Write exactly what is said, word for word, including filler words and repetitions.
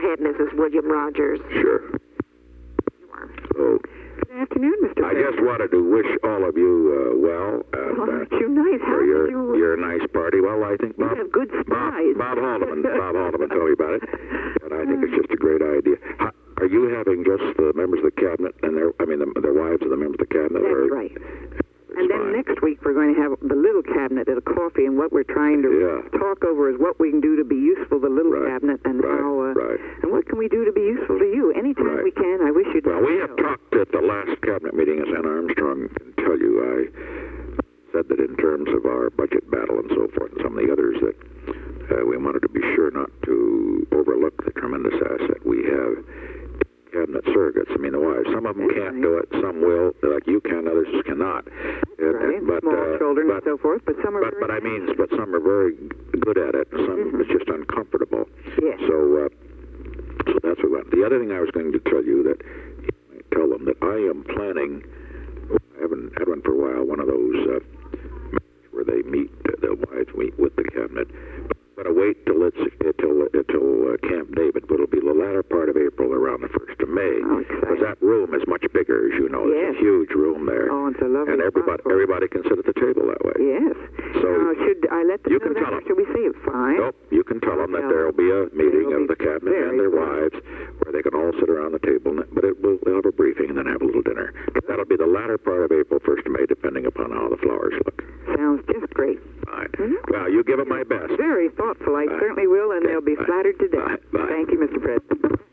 ahead, Missus William Rogers. Sure. You are. So, Good afternoon, Mister I just President. wanted to wish all of you uh, well. And, Oh, uh, aren't you nice? How for did your, you... your nice party. Well, I think You Bob, have good Bob, spies. Bob Haldeman, Bob Haldeman told me about it, and I think it's just a great idea. How, are you having just the members of the cabinet and their, I mean, the, their wives and the members of the cabinet? That's or, right. It's And then fine. next week we're going to have the little cabinet at a coffee, and what we're trying to Yeah. talk over is what we can do to be useful to the little Right, cabinet, and right, how, uh, right. and what can we do to be useful to you. Anytime Right. we can, I wish you'd Well, let we us have know. talked at the last cabinet meeting, as Ann Armstrong can tell you. I said that in terms of our budget battle and so forth, and some of the others, that uh, we wanted to be sure not to overlook the tremendous asset we have. Cabinet surrogates. I mean, the wives. Some of them That's can't right. do it. Some will, like you can. Others cannot. And- Right, and- but, small uh, children but, and so forth, but some are But, very but I mean, but some are very good at it. Some Mhm. it's just uncomfortable. Yes. So, uh, so that's what. we- The other thing I was going to tell you that tell them that I am planning. I haven't had one for a while. One of those uh, where they meet, uh, the wives meet with the cabinet. But I wait till it's until until uh, Camp David, but it'll be the latter part of April, around the first of May, Oh, because exciting. that room is much bigger, as you know. Yes. It's a huge room there, Oh, it's a lovely and everybody spot for it. everybody can sit at the table that way. Yes. So uh, should I let them you know can that, tell or them. should we say it? Fine. Nope, you can tell them that Tell there will be a meeting will of be the cabinet very and their good. wives, where they can all sit around the table. and- But it will they'll have a briefing and then have a little dinner. That'll be the latter part of April, first of May, depending upon how the flowers look. Sounds just great. Fine. Mhm. Well, you give it my best. Very thoughtful. I Bye. certainly will, and Okay, they'll be bye. flattered to death. Bye. Bye. Thank you, Mister President.